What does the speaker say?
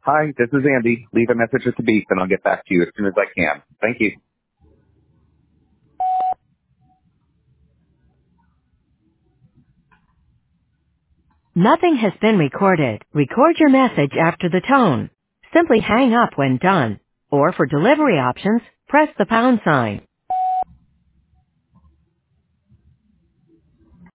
Hi, this is Andy. Leave a message at the beep and I'll get back to you as soon as I can. Thank you. Nothing has been recorded. Record your message after the tone. Simply hang up when done. Or for delivery options, press the pound sign.